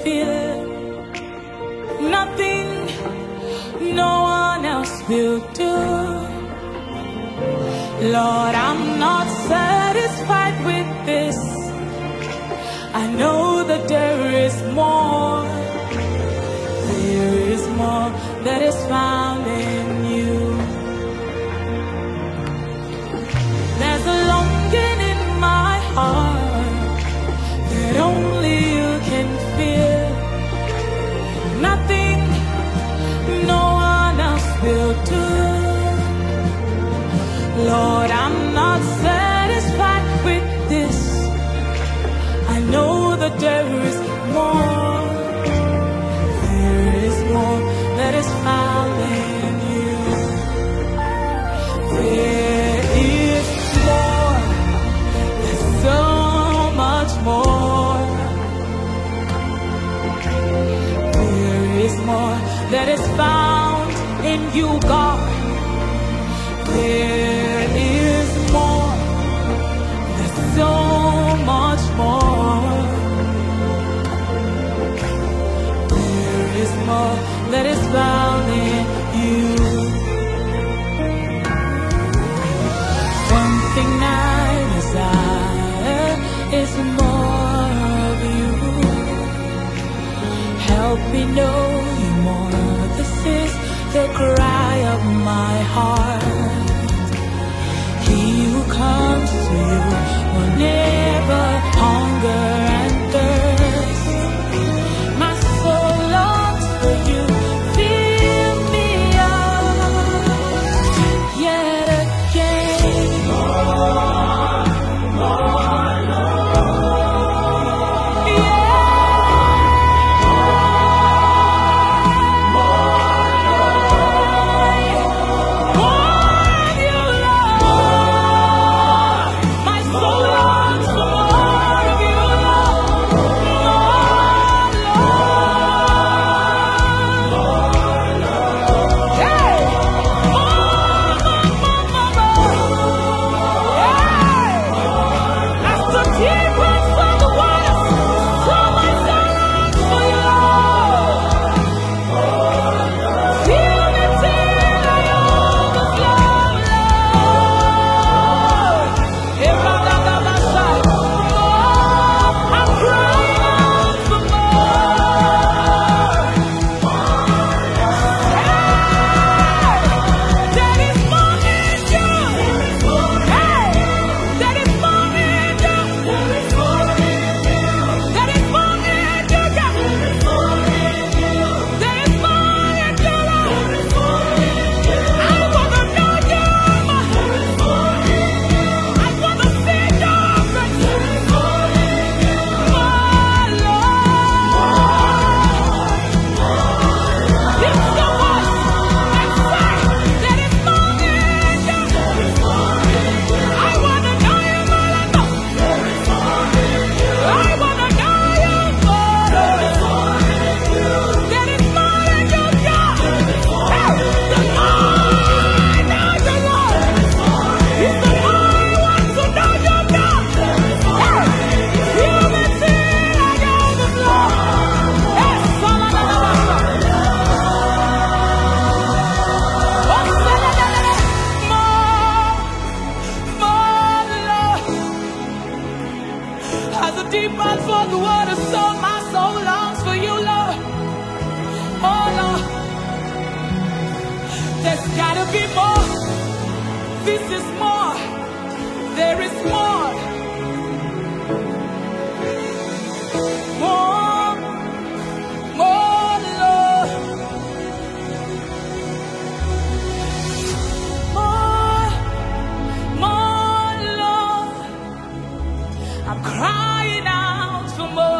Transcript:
feel. Nothing no one else will do. Lord, I'm not satisfied with this. I know that there is more. There is more that is found in you. There's a longing in my heart that only you can feel. Nothing no one else will do. Lord, I'm not satisfied with this. I know that there is more. There is more that is found in you. There is more. There's so much more. There is more that is found in you, God. There is more. There's so much more. There is more that is found in you. One thing I desire is more of you. Help me know you more. This is the cry of my heart. He who comes to you will never hunger and thirst. My soul longs for you. Fill me up yet again. More, Lord. Yeah. I'm crying out for more.